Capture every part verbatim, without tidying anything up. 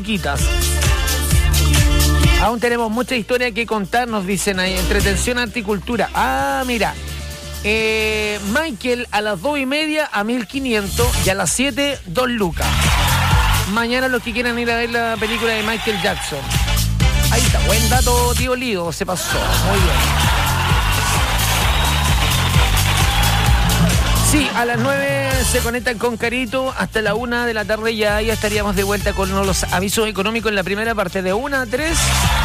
luquitas. Aún tenemos mucha historia que contar, nos dicen ahí. Entretención, arte y cultura. Ah, mira. Eh, Michael a las dos y media a mil quinientos y a las siete, dos lucas. Mañana los que quieran ir a ver la película de Michael Jackson. Ahí está, buen dato, tío Lido, se pasó. Muy bien. Sí, a las nueve se conectan con Carito, hasta la una de la tarde ya, ya estaríamos de vuelta con los avisos económicos en la primera parte, de una a tres.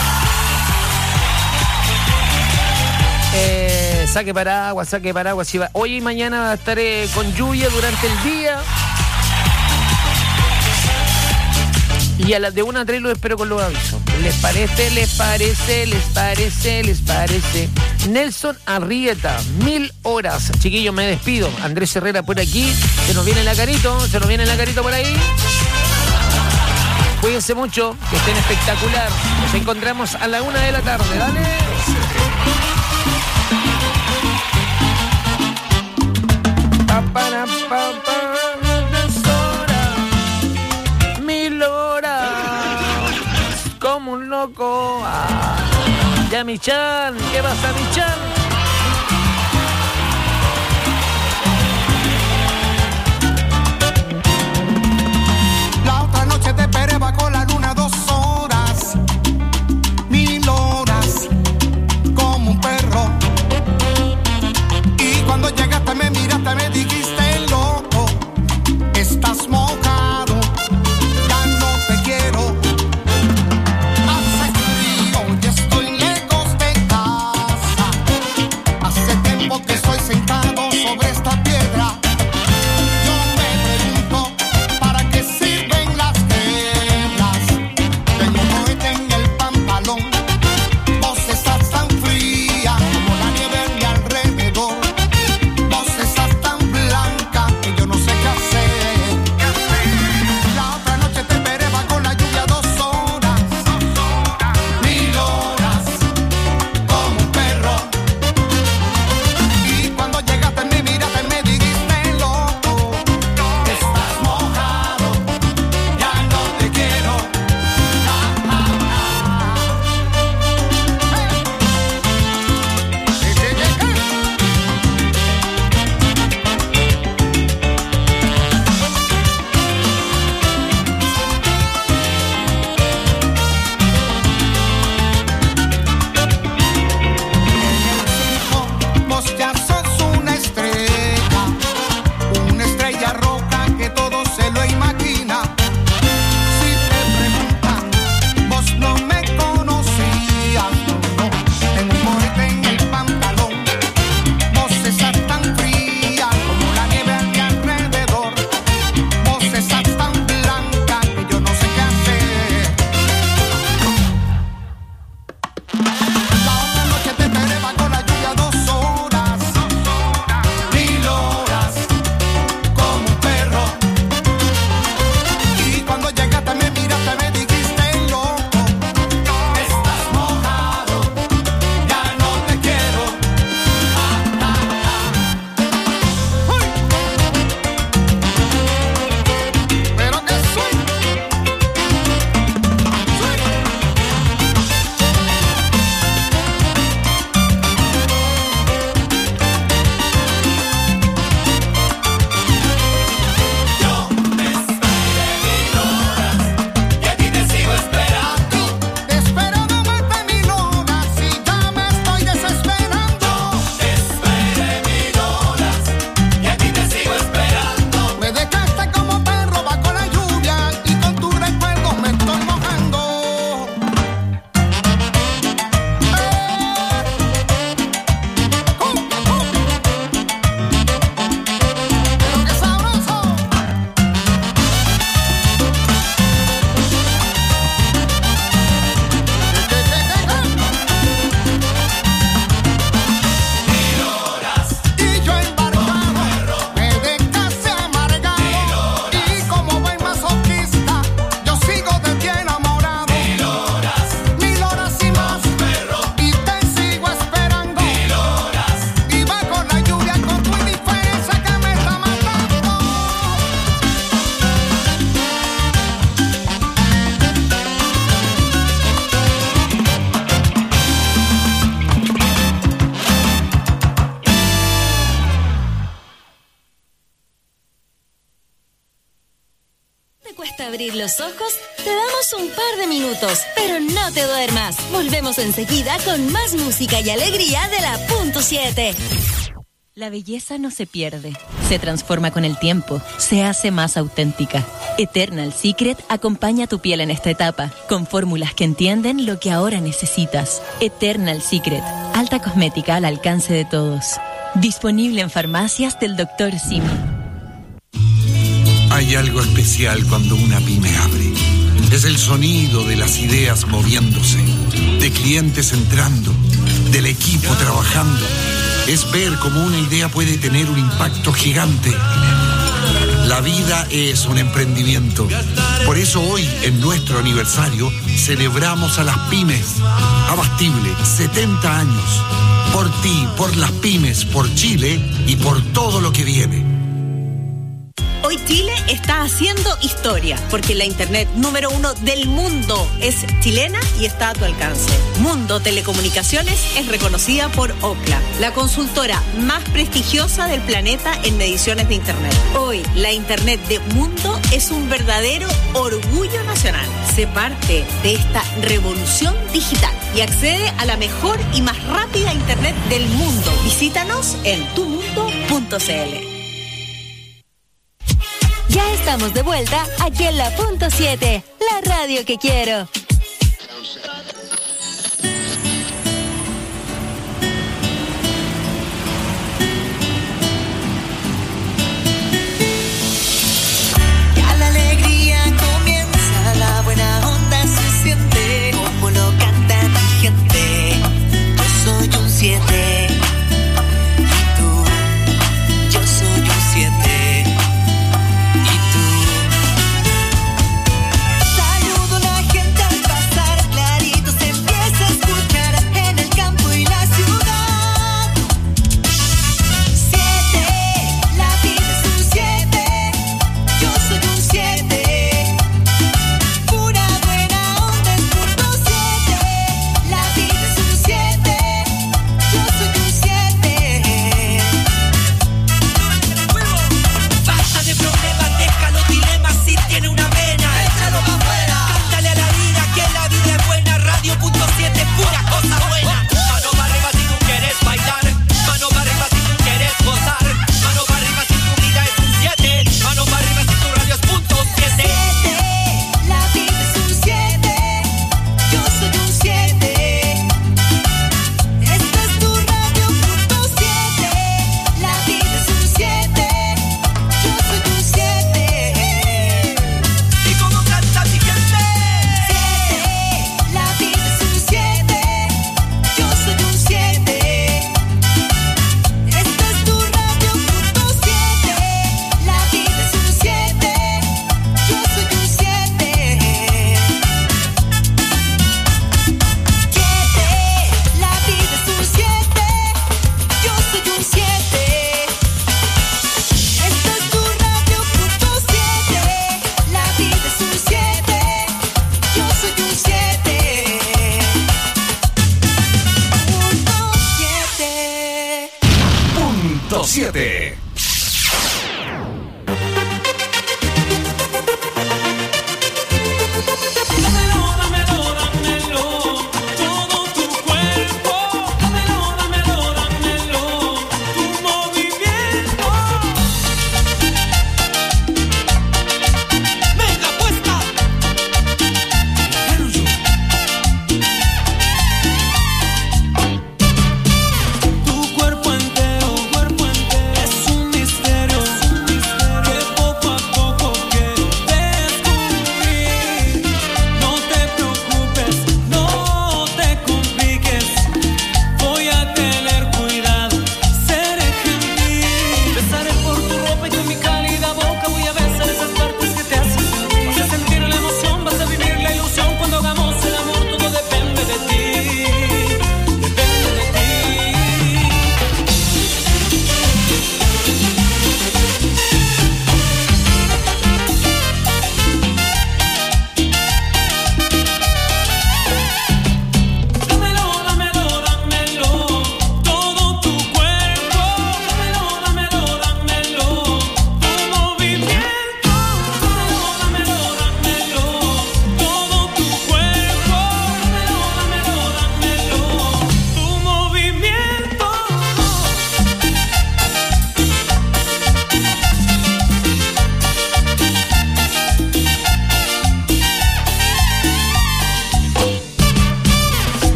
Eh, saque paraguas, saque paraguas. Hoy y mañana va a estar eh, con lluvia durante el día. Y a las de una a tres lo espero con los avisos. ¿Les parece? ¿Les parece? ¿Les parece? ¿Les parece? Nelson Arrieta, mil horas. Chiquillos, me despido. Andrés Herrera por aquí. Se nos viene la Carito. Se nos viene la Carito por ahí. Cuídense mucho. Que estén espectacular. Nos encontramos a la una de la tarde. Dale. Pa, para, pa, pa. Como un loco. Ah. Ya, Michan, ¿qué pasa, Michan? La otra noche te esperé bajo la luna dos horas, mil horas, como un perro. Y cuando llegaste me miraste, me dijiste loco, estás mojado, ya no te quiero. Hace frío y estoy lejos de casa. abrir los ojos, te damos un par de minutos, pero no te duermas. Volvemos enseguida con más música y alegría de la punto siete. La belleza no se pierde, se transforma con el tiempo, se hace más auténtica. Eternal Secret acompaña tu piel en esta etapa, con fórmulas que entienden lo que ahora necesitas. Eternal Secret, alta cosmética al alcance de todos. Disponible en farmacias del doctor Simi. Hay algo especial cuando una pyme abre. Es el sonido de las ideas moviéndose, de clientes entrando, del equipo trabajando. Es ver cómo una idea puede tener un impacto gigante. La vida es un emprendimiento. Por eso hoy, en nuestro aniversario, celebramos a las pymes. Abastible, setenta años. Por ti, por las pymes, por Chile y por todo lo que viene. Hoy Chile está haciendo historia, porque la internet número uno del mundo es chilena y está a tu alcance. Mundo Telecomunicaciones es reconocida por Ookla, la consultora más prestigiosa del planeta en mediciones de internet. Hoy, la internet de Mundo es un verdadero orgullo nacional. Sé parte de esta revolución digital y accede a la mejor y más rápida internet del mundo. Visítanos en tu mundo punto c l. Ya estamos de vuelta aquí en la punto siete, la radio que quiero. Ya la alegría comienza, la buena onda se siente, como lo canta mi gente. Yo soy un siete. Y tú, yo soy un siete. siete. Tu cuerpo entero, cuerpo entero es un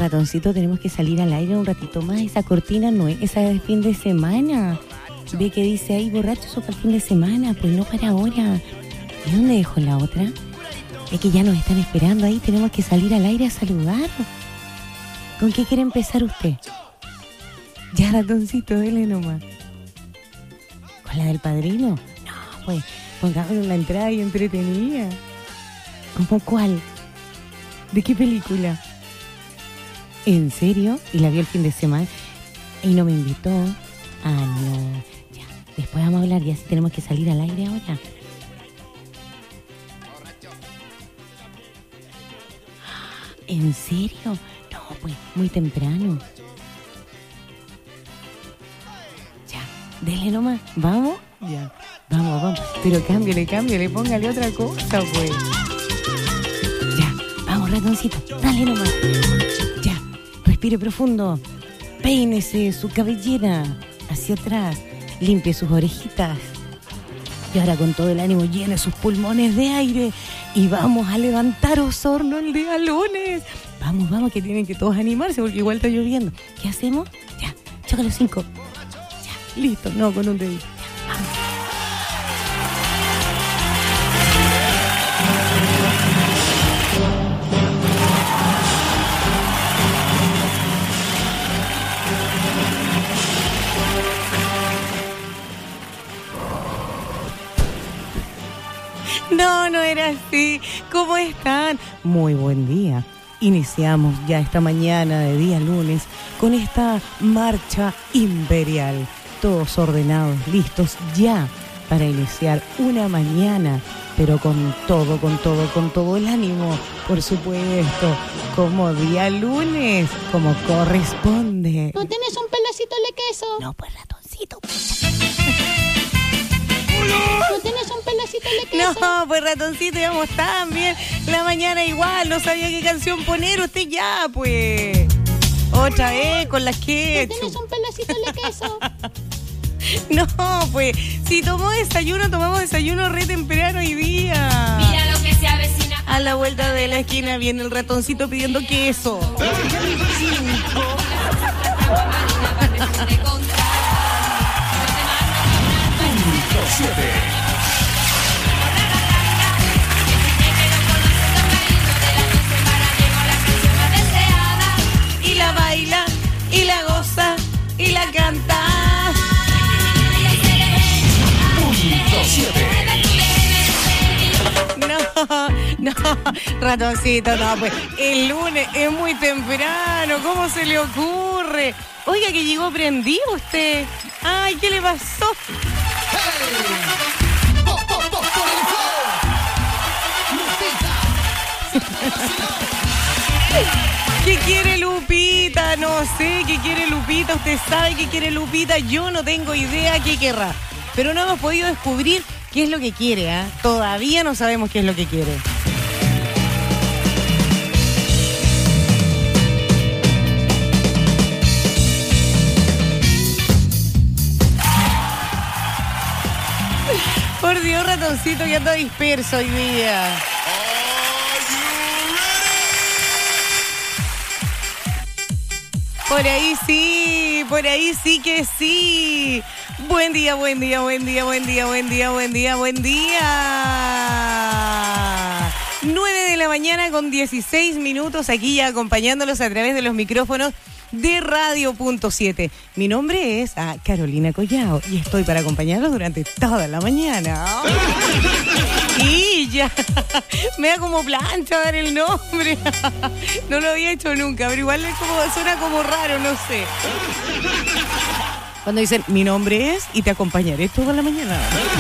ratoncito, tenemos que salir al aire un ratito más. Esa cortina no es, esa es de fin de semana. Ve que dice ahí, borracho, eso para el fin de semana, pues no para ahora. ¿Y dónde dejó la otra? Es que ya nos están esperando ahí, tenemos que salir al aire a saludar. ¿Con qué quiere empezar usted? Ya, ratoncito, dele nomás. ¿Con la del padrino? No, pues, pongámosle la entrada y entretenida. ¿Cómo cuál? ¿De qué película? ¿En serio? ¿Y la vio el fin de semana? ¿Y no me invitó? Ah, no. Ya, después vamos a hablar, ya si tenemos que salir al aire ahora. ¿En serio? No, pues, muy temprano. Ya, dele nomás. ¿Vamos? Ya. Vamos, vamos. Pero cámbiale, cámbiale, póngale otra cosa, pues. Ya, vamos, ratoncito. Dale nomás. Ya, respire profundo. Peínese su cabellera hacia atrás. Limpie sus orejitas. Y ahora con todo el ánimo llene sus pulmones de aire. Y vamos a levantar Osorno el día lunes. Vamos, vamos, que tienen que todos animarse porque igual está lloviendo. ¿Qué hacemos? Ya, choca los cinco. Ya, listo. No, con un dedito. Ya, vamos. No, no era así. ¿Cómo están? Muy buen día. Iniciamos ya esta mañana de día lunes con esta marcha imperial. Todos ordenados, listos ya para iniciar una mañana, pero con todo, con todo, con todo el ánimo, por supuesto, como día lunes, como corresponde. ¿No tienes un pedacito de queso? No, pues ratoncito. ¿No tienes un pedacito de queso? No, pues ratoncito, íbamos tan bien. La mañana igual, no sabía qué canción poner. Usted ya, pues. Otra vez con las que. ¿No tienes un pedacito de queso? No, pues, si tomó desayuno, tomamos desayuno re temprano hoy día. Mira lo que se avecina. A la vuelta de la esquina viene el ratoncito pidiendo queso. Y la baila, y la goza, y la canta. No, no, ratoncito, no, pues el lunes es muy temprano, ¿cómo se le ocurre? Oiga, que llegó prendido usted. Ay, ¿qué le pasó? ¿Qué quiere Lupita? No sé, ¿qué quiere Lupita? ¿Usted sabe qué quiere Lupita? Yo no tengo idea qué querrá. Pero no hemos podido descubrir qué es lo que quiere, ¿ah? ¿eh? Todavía no sabemos qué es lo que quiere. Por Dios, ratoncito, que anda disperso hoy día. Por ahí sí, por ahí sí que sí. Buen día, buen día, buen día, buen día, buen día, buen día, buen día. nueve de la mañana con dieciséis minutos, aquí ya acompañándolos a través de los micrófonos de Radio Punto siete. Mi nombre es ah, Carolina Collao y estoy para acompañarlos durante toda la mañana. Y ya, me da como plancha dar el nombre. No lo había hecho nunca, pero igual es como, suena como raro, no sé. Cuando dicen, mi nombre es y te acompañaré toda la mañana.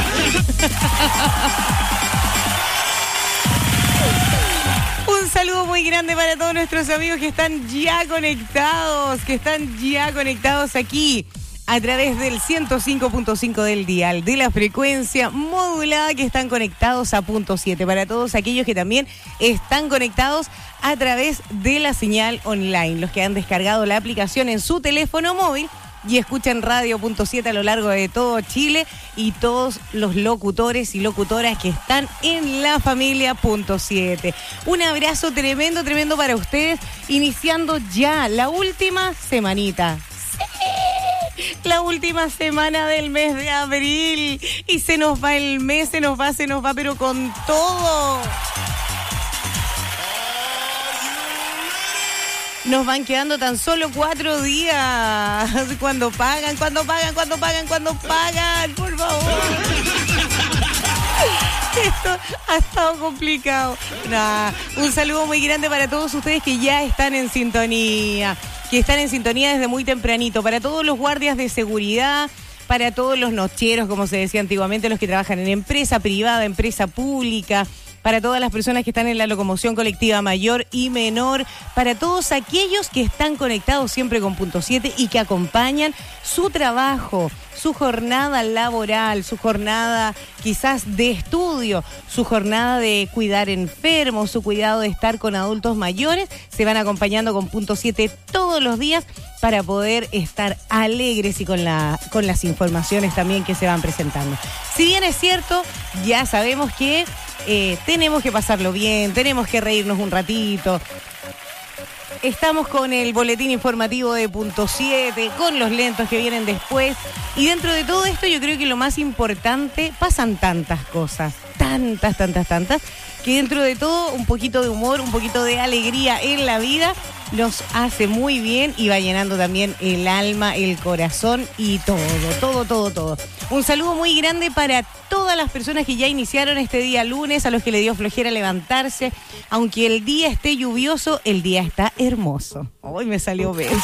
Un saludo muy grande para todos nuestros amigos que están ya conectados, que están ya conectados aquí a través del ciento cinco punto cinco del dial, de la frecuencia modulada, que están conectados a punto siete. Para todos aquellos que también están conectados a través de la señal online, los que han descargado la aplicación en su teléfono móvil y escuchan Radio Punto siete a lo largo de todo Chile y todos los locutores y locutoras que están en la familia Punto siete. Un abrazo tremendo, tremendo para ustedes, iniciando ya la última semanita. La última semana del mes de abril y se nos va el mes, se nos va, se nos va, pero con todo. Nos van quedando tan solo cuatro días. Cuando pagan, cuando pagan, cuando pagan, cuando pagan, por favor. Esto ha estado complicado. Nah, un saludo muy grande para todos ustedes que ya están en sintonía, que están en sintonía desde muy tempranito, para todos los guardias de seguridad, para todos los nocheros, como se decía antiguamente, los que trabajan en empresa privada, empresa pública, para todas las personas que están en la locomoción colectiva mayor y menor, para todos aquellos que están conectados siempre con Punto siete y que acompañan su trabajo, su jornada laboral, su jornada quizás de estudio, su jornada de cuidar enfermos, su cuidado de estar con adultos mayores, se van acompañando con Punto siete todos los días para poder estar alegres y con, la, con las informaciones también que se van presentando. Si bien es cierto, ya sabemos que eh, tenemos que pasarlo bien, tenemos que reírnos un ratito. Estamos con el boletín informativo de Punto siete, con los lentos que vienen después. Y dentro de todo esto yo creo que lo más importante, pasan tantas cosas, tantas, tantas, tantas, que dentro de todo un poquito de humor, un poquito de alegría en la vida nos hace muy bien y va llenando también el alma, el corazón y todo, todo, todo, todo. Un saludo muy grande para todas las personas que ya iniciaron este día lunes, a los que le dio flojera levantarse. Aunque el día esté lluvioso, el día está hermoso. Hoy me salió verso.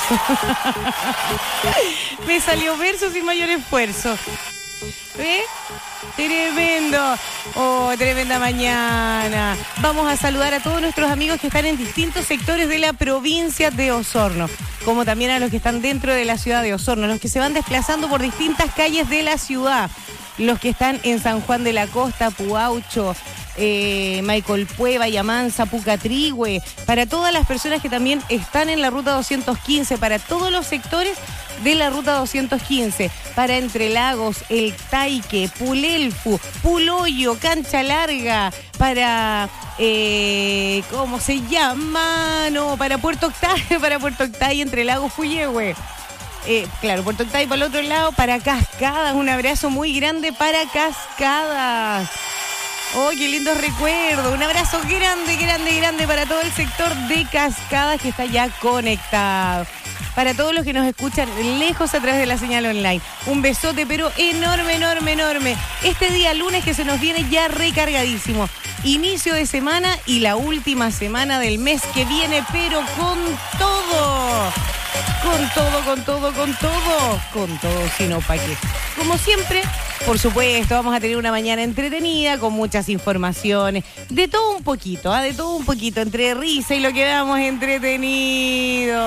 Me salió verso sin mayor esfuerzo. ¿Eh? Tremendo. Oh, tremenda mañana. Vamos a saludar a todos nuestros amigos que están en distintos sectores de la provincia de Osorno, como también a los que están dentro de la ciudad de Osorno, los que se van desplazando por distintas calles de la ciudad, los que están en San Juan de la Costa, Puaucho, eh, Maicolpué, Vallamansa, Pucatrihue, para todas las personas que también están en la ruta doscientos quince, para todos los sectores de la ruta doscientos quince, para Entre Lagos, El Taique, Pulelfu, Puloyo, Cancha Larga, para, eh, ¿cómo se llama? No, para Puerto Octay, para Puerto Octay, Entre Lagos, Puyehue. Eh, claro, Puerto Octay para el otro lado, para Cascadas, un abrazo muy grande para Cascadas. ¡Oh, qué lindos recuerdos! Un abrazo grande, grande, grande para todo el sector de Cascadas que está ya conectado. Para todos los que nos escuchan lejos a través de la señal online. Un besote, pero enorme, enorme, enorme. Este día lunes que se nos viene ya recargadísimo. Inicio de semana y la última semana del mes que viene, pero con todo. Con todo, con todo, con todo. Con todo, sino para qué. Como siempre, por supuesto, vamos a tener una mañana entretenida con muchas informaciones. De todo un poquito, ¿eh? De todo un poquito. Entre risa y lo que damos entretenido.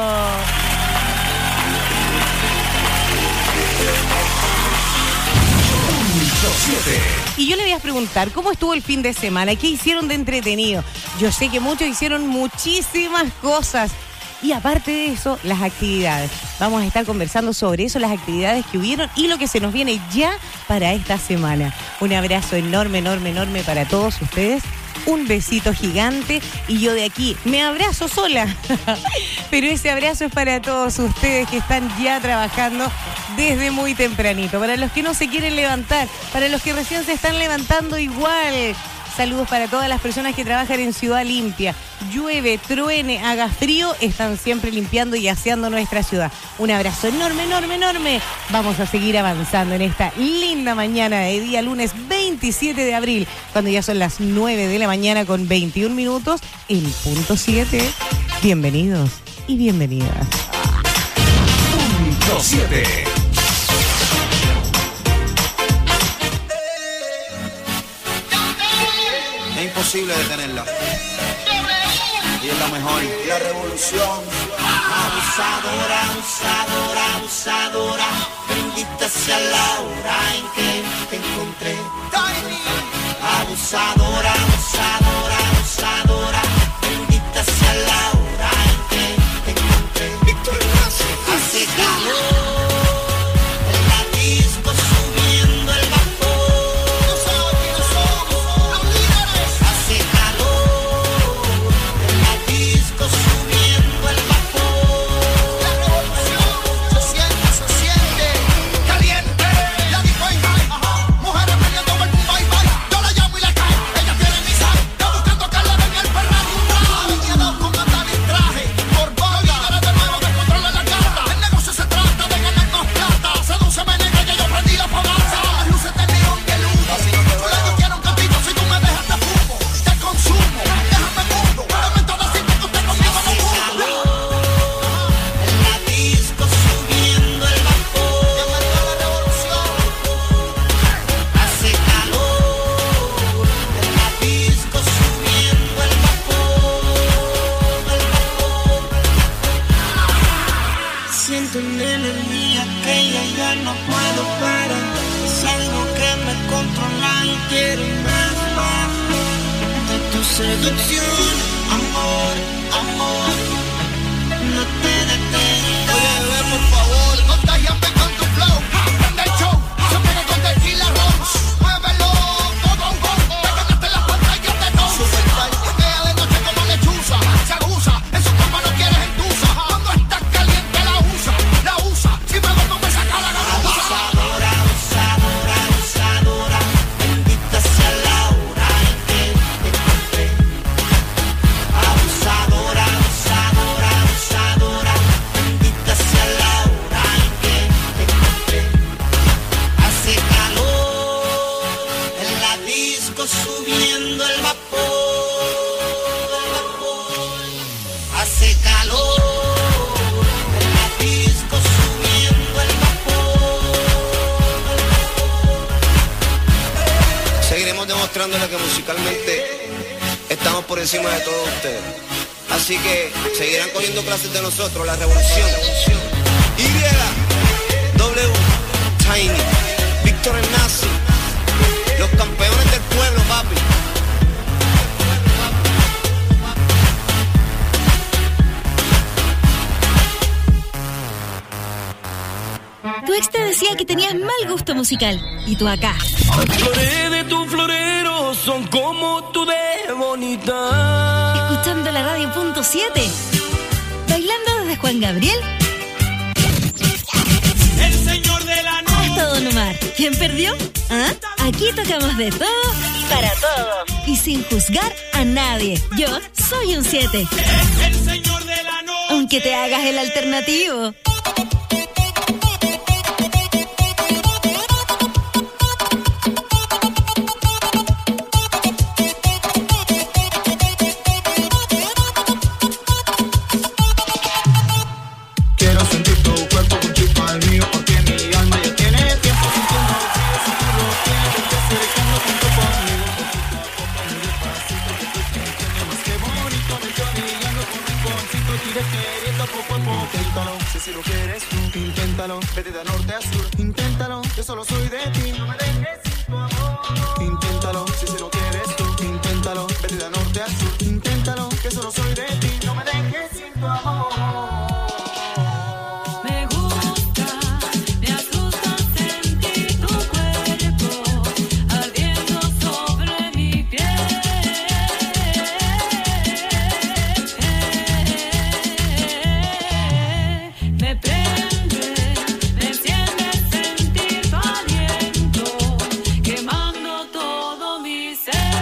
Y yo le voy a preguntar, ¿cómo estuvo el fin de semana? ¿Qué hicieron de entretenido? Yo sé que muchos hicieron muchísimas cosas. Y aparte de eso, las actividades. Vamos a estar conversando sobre eso, las actividades que hubieron y lo que se nos viene ya para esta semana. Un abrazo enorme, enorme, enorme para todos ustedes. Un besito gigante y yo de aquí me abrazo sola. Pero ese abrazo es para todos ustedes que están ya trabajando desde muy tempranito. Para los que no se quieren levantar, para los que recién se están levantando igual. Saludos para todas las personas que trabajan en Ciudad Limpia. Llueve, truene, haga frío, están siempre limpiando y aseando nuestra ciudad. Un abrazo enorme, enorme, enorme. Vamos a seguir avanzando en esta linda mañana de día lunes veintisiete de abril, cuando ya son las nueve de la mañana con veintiún minutos en Punto siete. Bienvenidos y bienvenidas. Punto siete. Es imposible detenerla. Y es la mejor. La revolución. Abusadora, abusadora, abusadora. Bendita sea la hora en que te encontré. Abusadora, abusadora, abusadora. Bendita sea la hora en que te encontré. Hace calor. seducción. Amor, amor, no te detengas. Oye, bebé, por favor, no te llames con tu flow. Prende el show, se pone con tequila ron. Muévelo, todo un gol. Te ganaste las pantallas de no. Super tight, queda de noche como lechuza. Se abusa, en su cama no quieres entusa. Cuando estás caliente la usa, la usa. Si me duermo me saca la garuza. Abusadora, abusadora, abusadora. Bendita sea la hora en que te encontré. Abusadora, abusadora, abusadora. Bendita sea la hora en que te encontré. Hace calor en la disco subiendo el vapor, el vapor. Hace calor en la disco subiendo el vapor, el vapor. Seguiremos demostrándole que musicalmente estamos por encima de todos ustedes. Así que seguirán cogiendo clases de nosotros, la revolución. Y, W, Tiny, Víctor el Nazi, los campeones del pueblo, papi. Tu ex te decía que tenías mal gusto musical. Y tú acá, Las flores de tu florero son como tú de bonita. escuchando la radio punto siete. Bailando desde Juan Gabriel El señor de la noche. hasta Don Omar. ¿Quién perdió? ¿Ah? Aquí tocamos de todo para todos. Y sin juzgar a nadie. Yo soy un siete. El señor de la noche. Aunque te hagas el alternativo. Quiero sentir tu cuerpo junto al mío, porque mi alma ya tiene tiempo sintiendo frío. Si tú lo tienes, vete acercando junto conmigo. Poquito a poco, muy despacito, que tú te entiendes más que bonito. Me estoy orillando con rinconcito, iré queriendo poco a poco. Inténtalo, si si lo quieres tú, inténtalo. Vete de norte a sur, inténtalo. Yo solo soy de ti, no me dejes sin tu amor. Inténtalo, si si lo quieres tú, inténtalo. Vete de norte a sur, inténtalo. Que solo soy de ti, no me dejes sin tu amor. Me gusta, me asusta sentir tu cuerpo ardiendo sobre mi piel. Me prende, me enciende sentir tu aliento, quemando todo mi ser.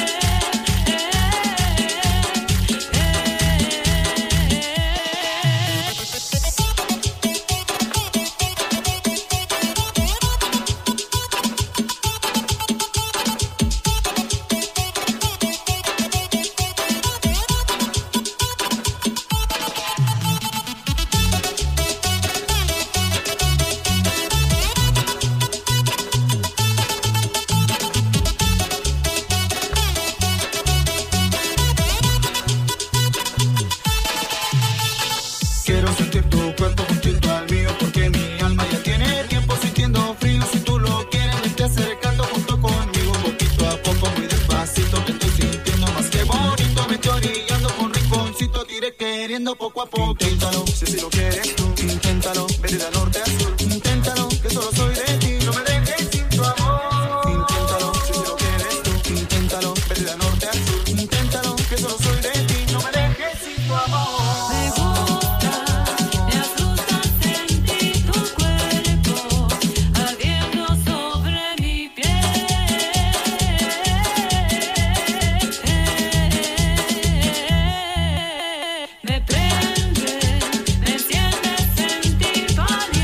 Quiero sentir tu cuerpo junto al mío, porque mi alma ya tiene tiempo sintiendo frío. Si tú lo quieres, vete acercando junto conmigo. Poquito a poco, muy despacito, te estoy sintiendo más que bonito. Me estoy orillando con rinconcito, te iré queriendo poco a poco. Inténtalo, si si lo quieres tú, inténtalo. Vete de norte a sur, inténtalo, que solo soy de ti, no me dejes sin tu amor. Inténtalo, si si lo quieres tú, inténtalo. Vete de norte a sur, inténtalo, que solo soy de ti, no me dejes sin tu amor. Me gusta, me asusta sentir tu cuerpo ardiendo sobre mi piel. Me prende, me enciende sentir tu aliento.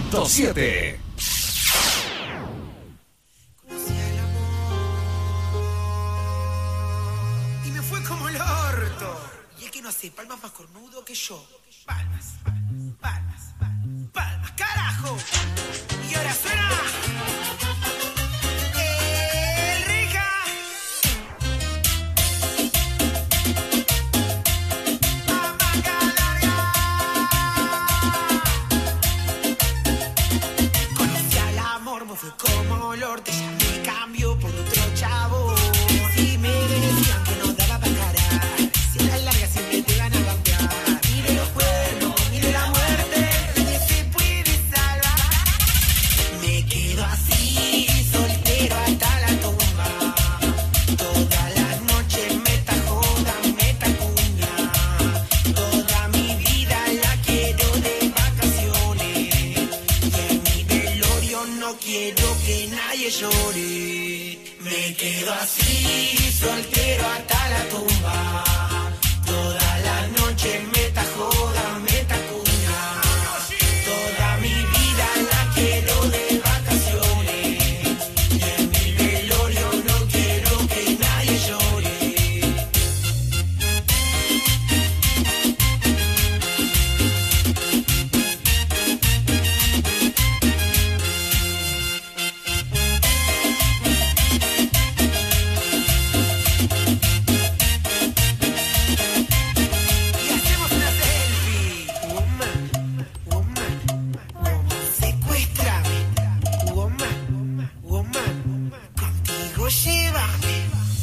punto siete. Y me fue como el orto. Y es que no hace palmas más cornudo que yo. Palmas, palmas, palmas, palmas, palmas, carajo. Y ahora suena. El rica. Conocí al amor, me fue como olor. Te llamé, cambio por otro chavo. Si me decían que no daba para encarar, si a la larga siempre te van a cambiar. Mire los cuernos, mire la muerte, nadie se puede salvar. Me quedo así, soltero hasta la tumba. Toda la noche meta joda, meta cuña. Toda mi vida la quiero de vacaciones. Y en mi velorio no quiero que nadie llore. Me quedo así, soltero hasta la tumba. Toda la noche meta joda, meta cuña. Toda mi vida la quiero de vacaciones. Y en mi velorio no quiero que nadie llore. Y hacemos una selfie. Woman, woman, woman, secuéstrame. Woman, woman, contigo llévame.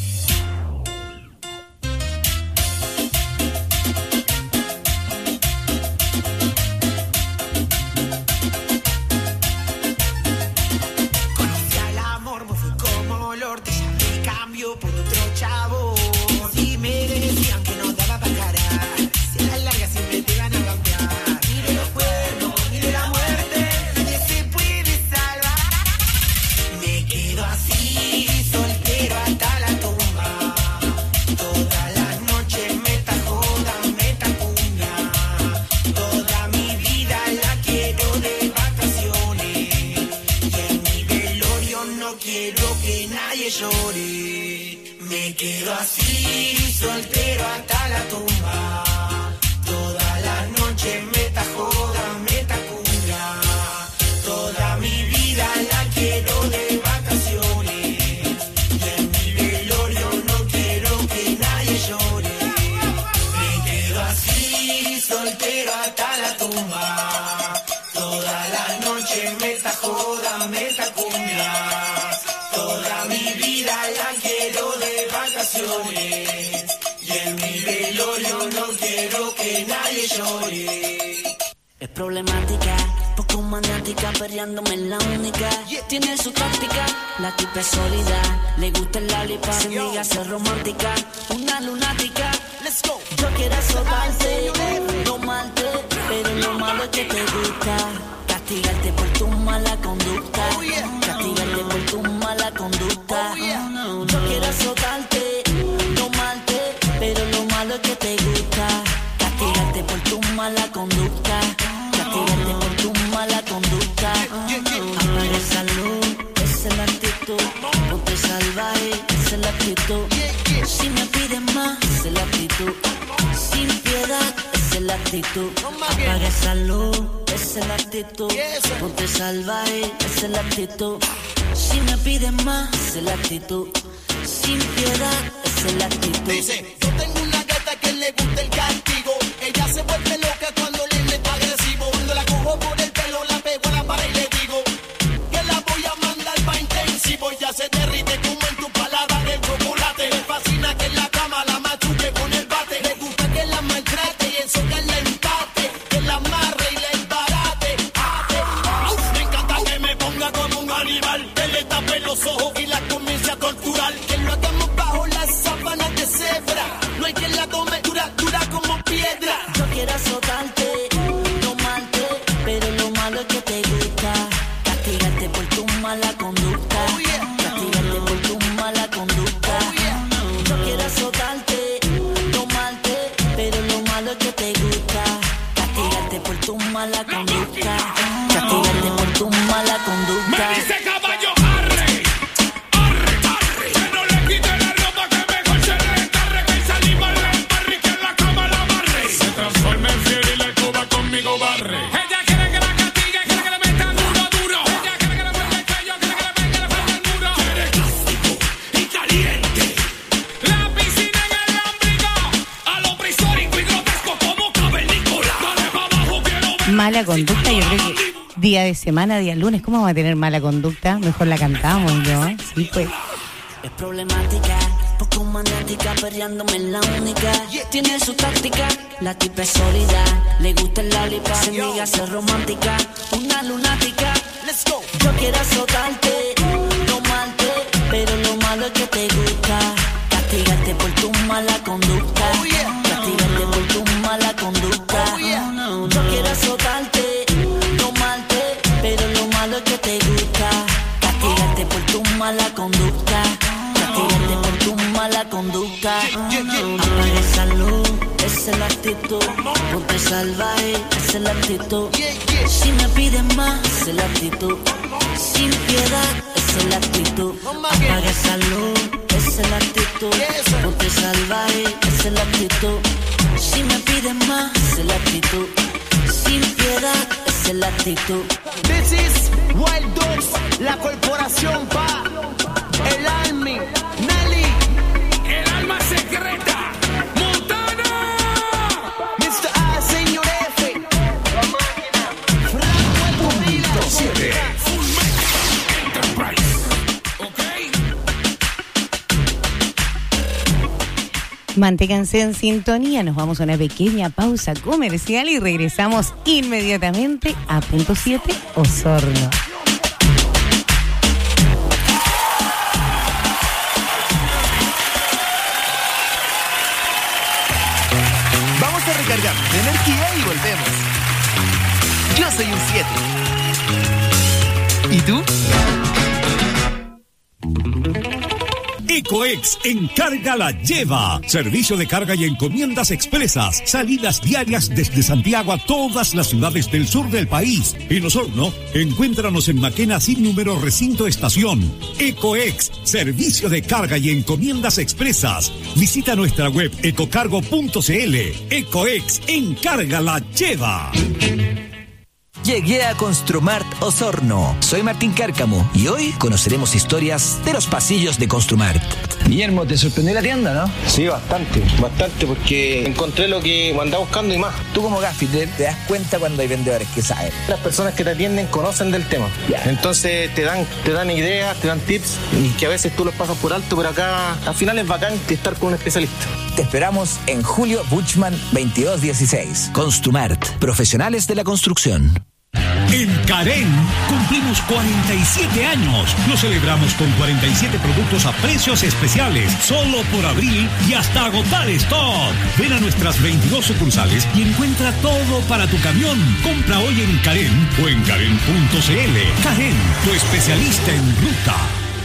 Conocí al amor, me fue como olor. Te llamé, cambio por otro chavo. Si me decían que no daba para encarar, si a la larga siempre te van a cambiar. Mire los cuernos, mire la muerte, nadie se puede salvar. Me quedo así, soltero hasta la tumba. Toda la noche meta joda, meta cuña. Toda mi vida la quiero de vacaciones. Y en mi velorio no quiero que nadie llore. Me quedo así, soltero hasta la tumba. Toda la noche meta joda, meta cuña. Toda mi vida la quiero de vacaciones. Y en mi velorio no quiero que nadie llore. Me quedo así, soltero hasta la tumba. Toda la noche meta joda, meta cumbia. Toda mi vida la quiero de vacaciones. Y en mi velorio no quiero que nadie llore. Es problemática, poco maniática, perreándome en la única. Tiene su táctica, la tipa es sólida. Le gusta el lollipop, se niega a ser romántica. Una lunática, yo quiero azotarte, tomarte, pero lo malo es que te gusta. Castigarte por tu mala conducta. Castigarte por tu mala conducta. Yo quiero azotarte, tomarte, pero lo malo es que te gusta. Castigarte por tu mala conducta. Castigarte por tu mala conducta. Apaga esa luz, esa es la actitud. Ponte salvaje, esa es la actitud. Si me piden más, esa es la actitud. Sin piedad, esa es la actitud. Apaga esa luz, esa es la actitud. Ponte salvaje, esa es la actitud. Si me piden más, esa es la actitud. Sin piedad, esa es la actitud. Dice, yo tengo una gata que le gusta el castigo. Ella se vuelve loca cuando le meto agresivo. Cuando la cojo por el pelo, la pego a la pared y le digo que la voy a mandar pa' intensivo. Ya se derrite como en tu paladar el chocolate. Me fascina que en la cama la machuque con el bate. Le gusta que la maltrate y eso que la empate. Que la amarre y la embarate. Ate. Me encanta que me ponga como un animal. Que le tape los ojos y la comience a torturar. Que lo hagamos bajo las sábanas de cebra. No hay quien la tome dura, dura como piedra. Yo quiero azotarte, tomarte, pero lo malo es que te gusta. Castigarte por tu mala conducta. Castigarte por tu mala conducta. Yo quiero azotarte, tomarte, pero lo malo es que te gusta. Castigarte por tu mala conducta. conducta, castigarte por tu mala conducta. Me dice caballo, arre, arre, arre, que no le quite la ropa, que mejor se le encarre, que el saliva le embarre, que en la cama la amarre. Se transforma en fiel y la escoba conmigo barre. Ella quiere que la castigue, quiere que le meta duro, duro. Ella quiere que le muerda el cuello, quiere que le pegue, le pegue el duro. Quiere cástigo y caliente. La piscina en el ámbrico, a lo prehistórico y grotesco como cavernícola. Dale pa' abajo, quiero ver. Mala conducta, yo creo que día de semana, día lunes, ¿cómo vamos a tener mala conducta? Mejor la cantamos, ¿no? Sí, pues. Es problemática, poco maniática, perreándome en la única. Tiene su táctica, la tipa es sólida. Le gusta el lollipop, se niega a ser romántica. Una lunática, yo quiero azotarte, tomarte, pero lo malo es que te gusta. Castigarte por tu mala conducta. Castigarte por tu mala conducta. Yo quiero azotarte, tomarte, pero lo malo es que te gusta. Castigarte por tu mala conducta. Castigarte por tu mala conducta. Apaga esa luz, esa es la actitud. Ponte salvaje, esa es la actitud. Si me piden más, esa es la actitud. Sin piedad, esa es la actitud. Apaga esa luz, esa es la actitud. Ponte salvaje, esa es la actitud. Si me piden más, esa es la actitud. Sin piedad, esa es la actitud. This is Wild Dogs, la corporación pa, el Army, Nelly, el alma secreta, Montana, mister A, señor F, la máquina, Franco el Gorila, siete. Manténganse en sintonía, nos vamos a una pequeña pausa comercial y regresamos inmediatamente a Punto siete Osorno. Vamos a recargar de energía y volvemos. Yo soy un siete. ¿Y tú? Ecoex Encarga la Lleva. Servicio de carga y encomiendas expresas. Salidas diarias desde Santiago a todas las ciudades del sur del país. En Osorno, encuéntranos en Maquena sin número recinto estación. Ecoex, servicio de carga y encomiendas expresas. Visita nuestra web ecocargo punto cl. Ecoex Encarga la Lleva. Llegué a Construmart Osorno. Soy Martín Cárcamo y hoy conoceremos historias de los pasillos de Construmart. Guillermo, ¿te sorprendió la tienda, no? Sí, bastante, bastante, porque encontré lo que andaba buscando y más. Tú como gaffiter te das cuenta cuando hay vendedores que saben. Las personas que te atienden conocen del tema. Ya. Entonces te dan, te dan ideas, te dan tips y que a veces tú los pasas por alto, pero acá al final es bacán estar con un especialista. Te esperamos en Julio Buchman veintidós dieciséis. Construmart, profesionales de la construcción. En Carén cumplimos cuarenta y siete años. Lo celebramos con cuarenta y siete productos a precios especiales, solo por abril y hasta agotar stock. Ven a nuestras veintidós sucursales y encuentra todo para tu camión. Compra hoy en Carén o en carén punto cl. Carén, tu especialista en ruta.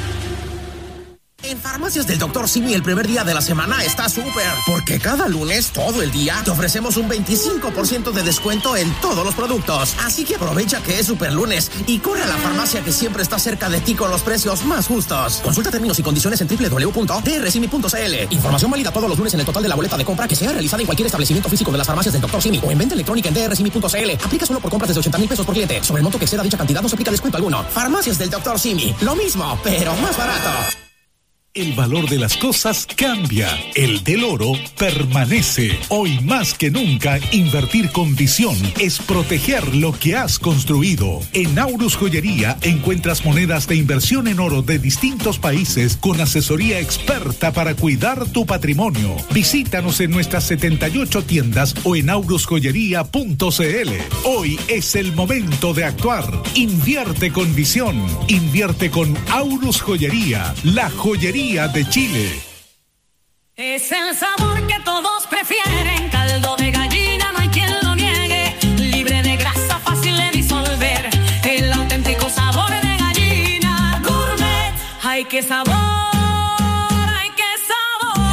En Farmacias del doctor Simi el primer día de la semana está súper, porque cada lunes, todo el día, te ofrecemos un veinticinco por ciento de descuento en todos los productos. Así que aprovecha que es super lunes y corre a la farmacia que siempre está cerca de ti con los precios más justos. Consulta términos y condiciones en doble u doble u doble u punto d r simi punto c l. Información válida todos los lunes en el total de la boleta de compra que sea realizada en cualquier establecimiento físico de las Farmacias del doctor Simi o en venta electrónica en d r simi punto c l. Aplica solo por compras desde ochenta mil pesos por cliente. Sobre el monto que exceda dicha cantidad no se aplica descuento alguno. Farmacias del doctor Simi. Lo mismo, pero más barato. El valor de las cosas cambia. El del oro permanece. Hoy más que nunca, invertir con visión es proteger lo que has construido. En Aurus Joyería encuentras monedas de inversión en oro de distintos países con asesoría experta para cuidar tu patrimonio. Visítanos en nuestras setenta y ocho tiendas o en aurus joyería punto cl. Hoy es el momento de actuar. Invierte con visión. Invierte con Aurus Joyería, la joyería de Chile. Es el sabor que todos prefieren, caldo de gallina, no hay quien lo niegue, libre de grasa, fácil de disolver, el auténtico sabor de gallina, gourmet, ay qué sabor, ay qué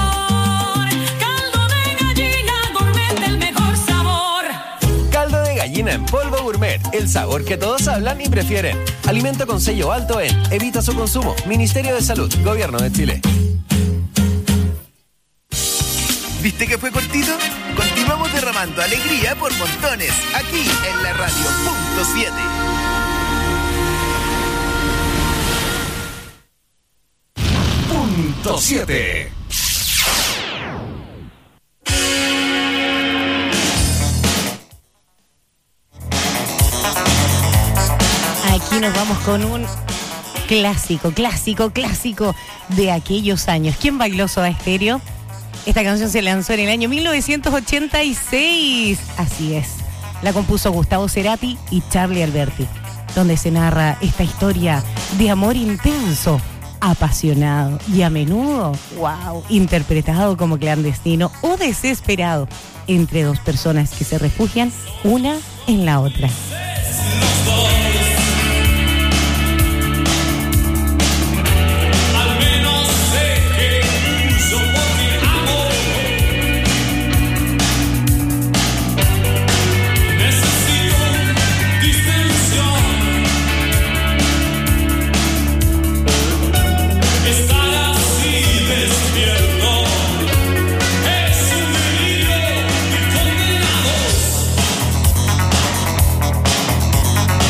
sabor, caldo de gallina, gourmet, el mejor sabor. Caldo de gallina gallina en polvo gourmet, el sabor que todos hablan y prefieren. Alimento con sello alto en Evita su consumo. Ministerio de Salud, Gobierno de Chile. ¿Viste que fue cortito? Continuamos derramando alegría por montones, aquí en la radio punto siete. Punto siete. Aquí nos vamos con un clásico, clásico, clásico de aquellos años. ¿Quién bailó Soda Stereo? Esta canción se lanzó en el año mil novecientos ochenta y seis. Así es. La compuso Gustavo Cerati y Charlie Alberti, donde se narra esta historia de amor intenso, apasionado y a menudo, wow, interpretado como clandestino o desesperado entre dos personas que se refugian una en la otra. Condenados.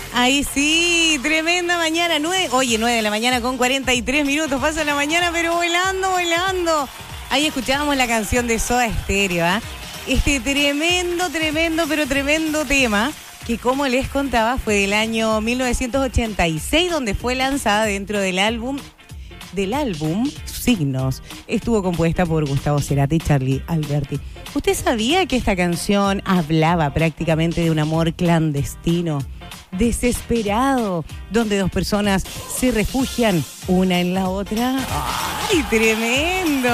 Ahí sí, tremenda mañana, nueve, oye, nueve de la mañana con cuarenta y tres minutos, pasa la mañana, pero volando, volando. Ahí escuchábamos la canción de Soda Stereo, ¿ah? ¿eh? Este tremendo, tremendo, pero tremendo tema, que como les contaba, fue del año mil novecientos ochenta y seis, donde fue lanzada dentro del álbum, del álbum Signos. Estuvo compuesta por Gustavo Cerati y Charly Alberti. ¿Usted sabía que esta canción hablaba prácticamente de un amor clandestino, desesperado, donde dos personas se refugian una en la otra? ¡Ay, tremendo!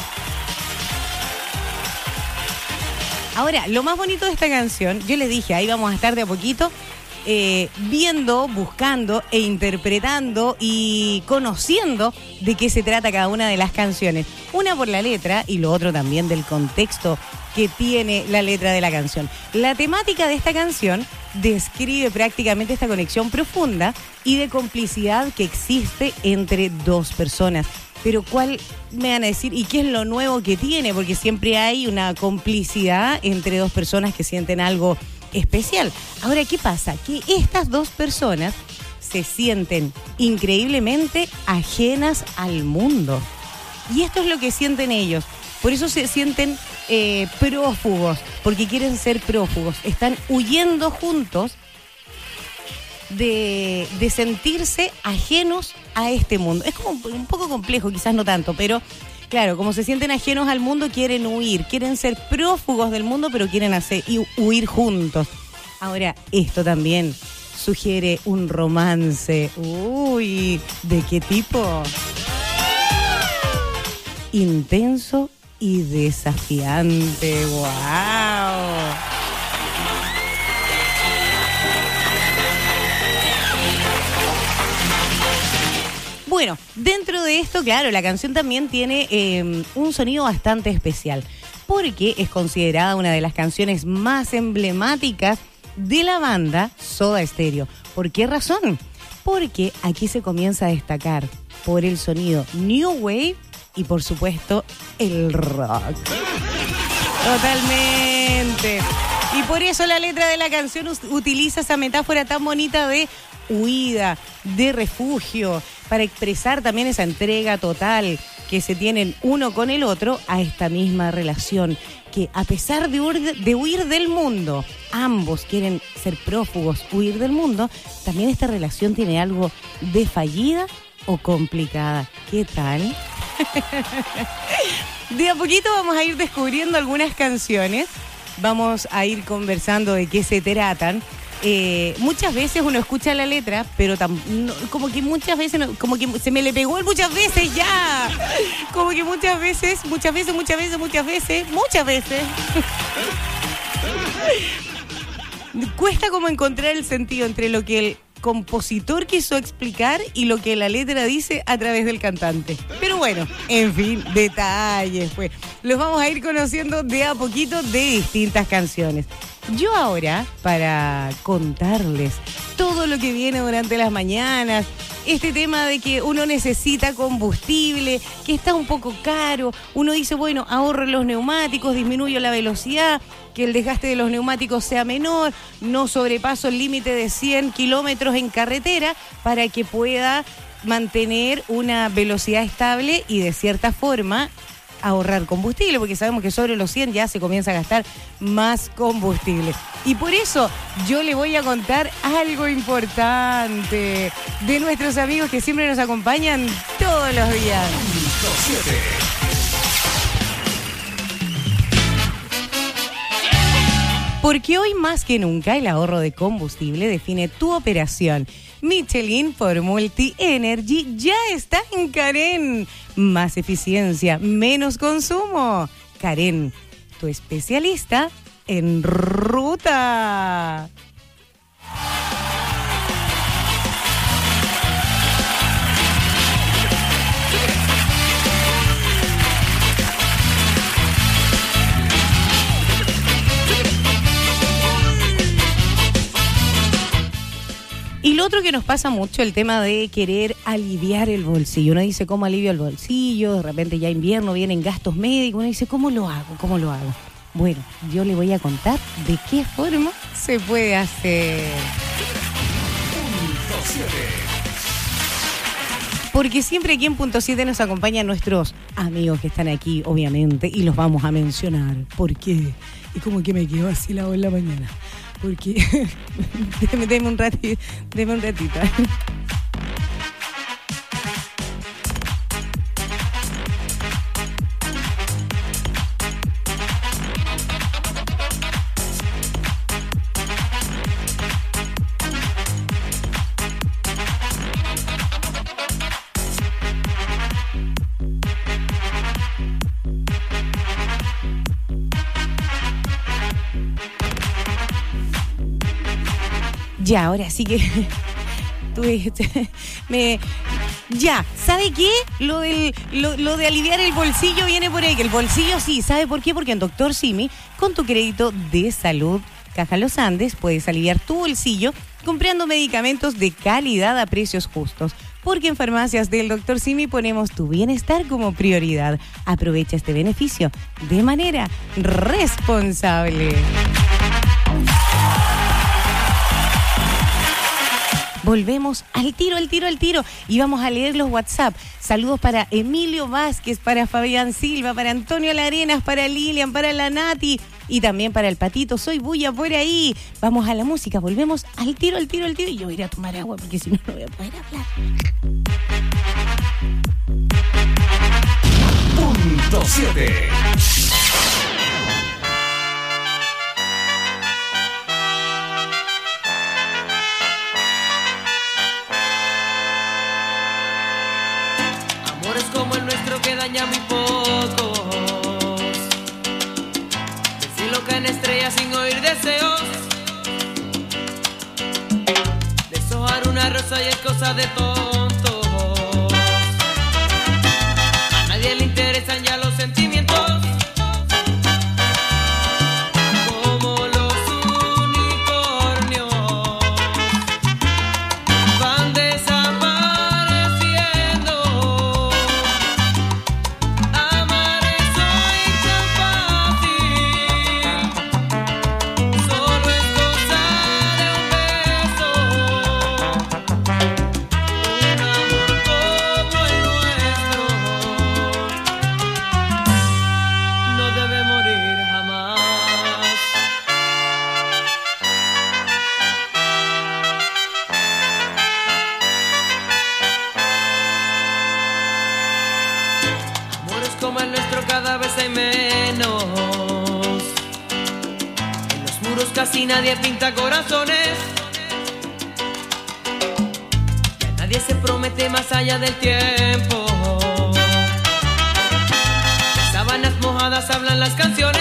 Ahora, lo más bonito de esta canción, yo les dije, ahí vamos a estar de a poquito, eh, viendo, buscando e interpretando y conociendo de qué se trata cada una de las canciones. Una por la letra y lo otro también del contexto que tiene la letra de la canción. La temática de esta canción describe prácticamente esta conexión profunda y de complicidad que existe entre dos personas. Pero ¿cuál me van a decir? ¿Y qué es lo nuevo que tiene? Porque siempre hay una complicidad entre dos personas que sienten algo especial. Ahora, ¿qué pasa? Que estas dos personas se sienten increíblemente ajenas al mundo. Y esto es lo que sienten ellos. Por eso se sienten eh, prófugos, porque quieren ser prófugos. Están huyendo juntos de, de sentirse ajenos a este mundo. Es como un poco complejo, quizás no tanto, pero claro, como se sienten ajenos al mundo, quieren huir, quieren ser prófugos del mundo, pero quieren hacer y huir juntos. Ahora, esto también sugiere un romance. Uy, ¿de qué tipo? Intenso y desafiante. ¡Wow! Bueno, dentro de esto, claro, la canción también tiene eh, un sonido bastante especial, porque es considerada una de las canciones más emblemáticas de la banda Soda Stereo. ¿Por qué razón? Porque aquí se comienza a destacar por el sonido New Wave y, por supuesto, el rock. Totalmente. Y por eso la letra de la canción utiliza esa metáfora tan bonita de huida, de refugio, para expresar también esa entrega total que se tienen uno con el otro a esta misma relación, que a pesar de huir, de huir del mundo, ambos quieren ser prófugos, huir del mundo, también esta relación tiene algo de fallida o complicada. ¿Qué tal? De a poquito vamos a ir descubriendo algunas canciones, vamos a ir conversando de qué se tratan. Eh, muchas veces uno escucha la letra, pero tam, no, como que muchas veces, no, como que se me le pegó el muchas veces ya. Como que muchas veces, muchas veces, muchas veces, muchas veces, muchas veces. Cuesta como encontrar el sentido entre lo que el compositor quiso explicar y lo que la letra dice a través del cantante. Pero bueno, en fin, detalles, pues. Los vamos a ir conociendo de a poquito de distintas canciones. Yo ahora, para contarles todo lo que viene durante las mañanas, este tema de que uno necesita combustible, que está un poco caro, uno dice, bueno, ahorro los neumáticos, disminuyo la velocidad, que el desgaste de los neumáticos sea menor, no sobrepaso el límite de cien kilómetros en carretera para que pueda mantener una velocidad estable y de cierta forma ahorrar combustible, porque sabemos que sobre los cien ya se comienza a gastar más combustible. Y por eso yo le voy a contar algo importante de nuestros amigos que siempre nos acompañan todos los días. Porque hoy más que nunca el ahorro de combustible define tu operación. Michelin por Multi Energy ya está en Karen. Más eficiencia, menos consumo. Karen, tu especialista en ruta. Y lo otro que nos pasa mucho, el tema de querer aliviar el bolsillo. Uno dice, ¿cómo alivio el bolsillo? De repente ya invierno, vienen gastos médicos. Uno dice, ¿cómo lo hago? ¿Cómo lo hago? Bueno, yo le voy a contar de qué forma se puede hacer. Porque siempre aquí en Punto siete nos acompañan nuestros amigos que están aquí, obviamente, y los vamos a mencionar. ¿Por qué? Y como que me quedo así la hora en la mañana. Porque, deme, deme un ratito, deme un ratito. Ya, ahora sí que tú, este, me ya, ¿sabe qué? Lo del lo, lo de aliviar el bolsillo viene por ahí, que el bolsillo sí, ¿sabe por qué? Porque en Doctor Simi, con tu crédito de salud Caja Los Andes, puedes aliviar tu bolsillo comprando medicamentos de calidad a precios justos. Porque en Farmacias del Doctor Simi ponemos tu bienestar como prioridad. Aprovecha este beneficio de manera responsable. Volvemos al tiro, al tiro, al tiro. Y vamos a leer los WhatsApp. Saludos para Emilio Vázquez, para Fabián Silva, para Antonio Larenas, para Lilian, para la Nati y también para el Patito. Soy Bulla por ahí. Vamos a la música. Volvemos al tiro, al tiro, al tiro. Y yo voy a ir a tomar agua porque si no, no voy a poder hablar. Punto siete. Como el nuestro que daña muy pocos. El cielo cae en estrellas sin oír deseos. Deshojar una rosa y es cosa de tontos. A nadie le interesan ya los sentimientos. Como los unicornios van desapareciendo. Solo es cosa de un beso. como el nuestro cada vez hay menos. En los muros casi nadie pinta corazones. Ya nadie se promete más allá del tiempo. En sábanas mojadas hablan las canciones.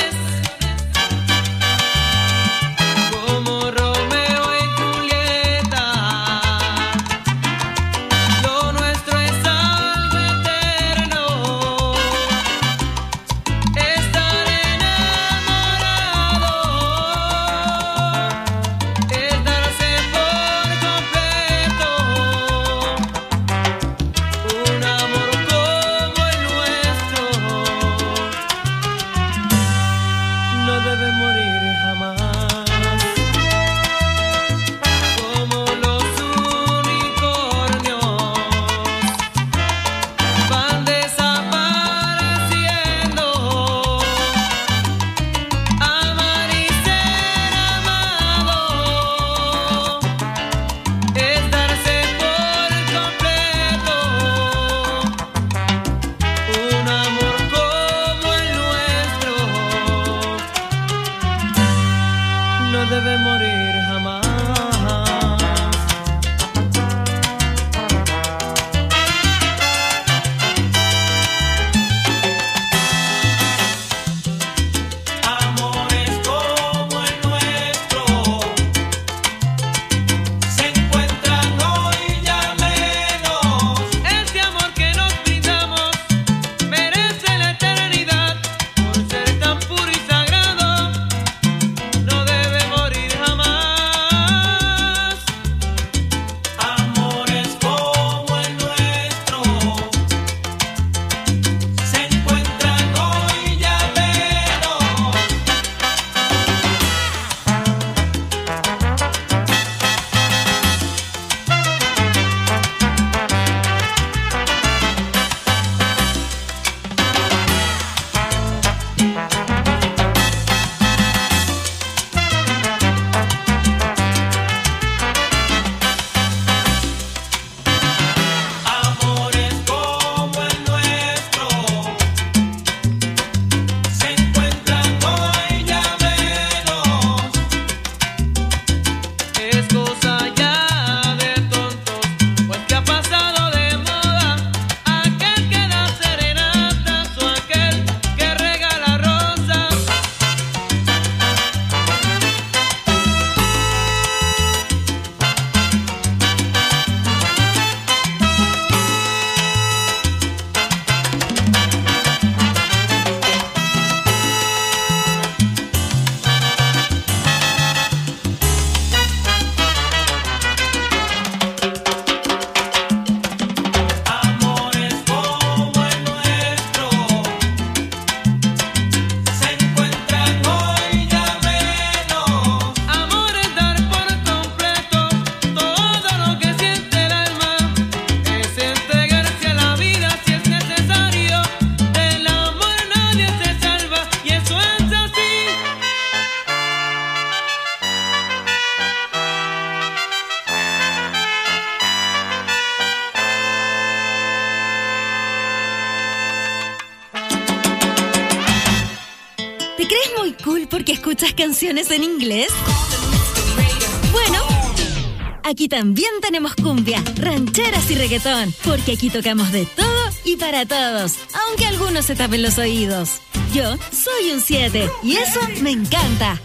cool porque escuchas canciones en inglés? Bueno, aquí también tenemos cumbia, rancheras y reggaetón, porque aquí tocamos de todo y para todos, aunque algunos se tapen los oídos. Yo soy un siete y eso me encanta.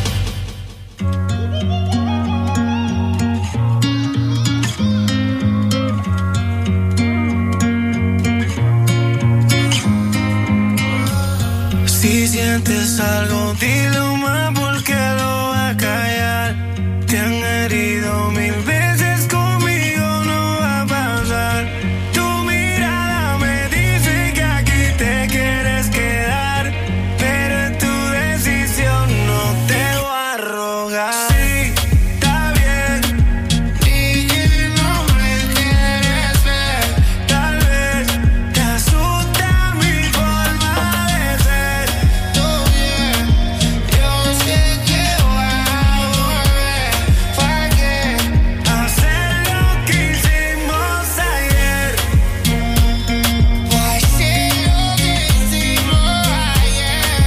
Si sientes algo, dilo más porque lo va a callar. Te han herido mil veces, conmigo no va a pasar. Tu mirada me dice que aquí te quieres quedar, pero es tu decisión, no te voy a rogar. Sí, está bien, di que no me quieres ver. Tal vez te asusta mi forma de ser. Todo bien, yo sé que voy a volver. ¿Para qué hacer lo que hicimos ayer? Voy a hacer lo que hicimos ayer.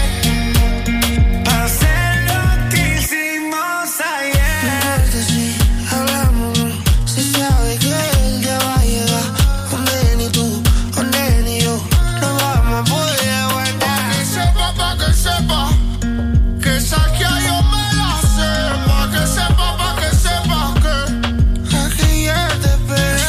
Hacer lo que hicimos ayer. Sí, hablamos, se sabe que el día va a llegar. Donde ni tú, donde ni yo, no vamos a poder aguantar. Pa' que sepa, pa' que sepa, que saque yo me la sé. Pa' que sepa, pa' que sepa, que aquí ya te esperé.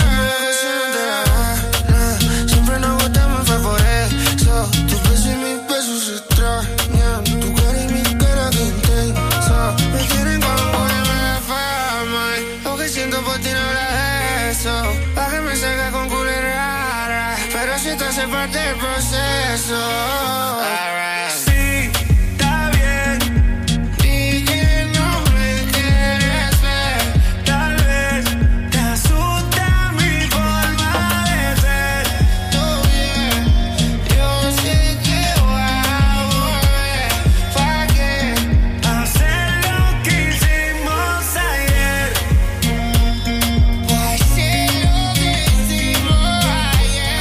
Siempre nos gustamos, fue por eso. Tu beso y mis besos se extrañan. Tu cara y mi cara que intensa. Me quieren como ponerme la fama. Y lo que siento por ti no habla de eso. Pa' que me salga con culo rara, pero si te hace parte del proceso. Sí, está bien, di que no me quieres ver. Tal vez te asusta mi forma de ser. Todo bien, yo sé que voy a volver. ¿Para qué hacer lo que hicimos ayer? Voy a hacer lo que hicimos ayer.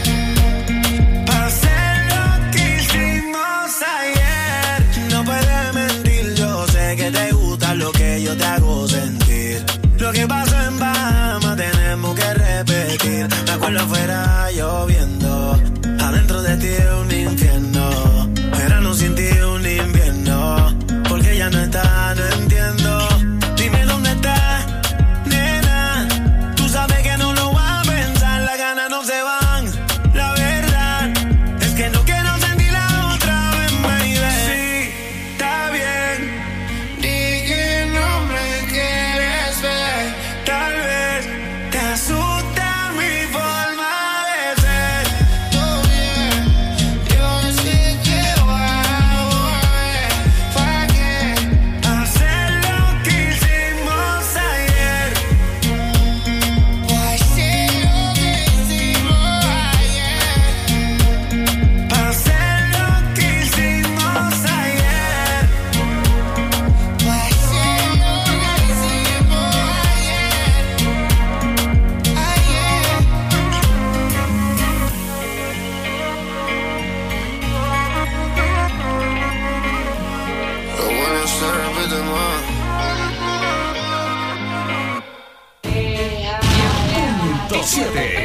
Hacer lo que hicimos ayer. No puedes mentir, yo sé que te gusta lo que yo te hago sentir. Lo que pasó en Bahamas tenemos que repetir. Me acuerdo afuera lloviendo, adentro de ti es un infierno. Verano sin ti es un invierno, porque ya no está, no entiendo. Dime dónde está, nena. Tú sabes que no lo vas a pensar, las ganas no se van. La verdad es que no quiero sentirla otra vez, baby. Sí, está bien, di que no me quieres ver. Tal vez te asusta mi forma de ser. Todo bien, yo sé que voy a volver. ¿Para qué hacer lo que hicimos ayer? Voy a hacer lo que hicimos ayer. Hacer lo que hicimos ayer. Voy a hacer lo que hicimos ayer. Lo bueno se repite más. Punto siete.